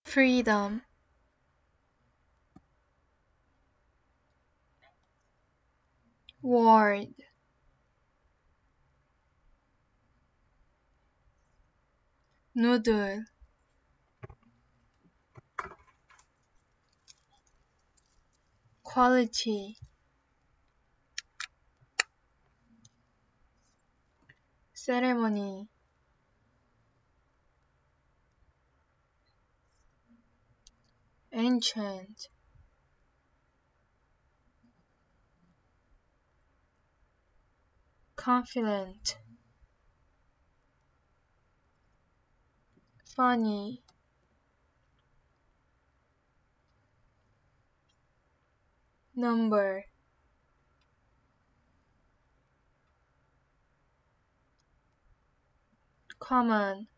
freedom, word, noodle, quality, ceremony, ancient, confident, funny, number, common,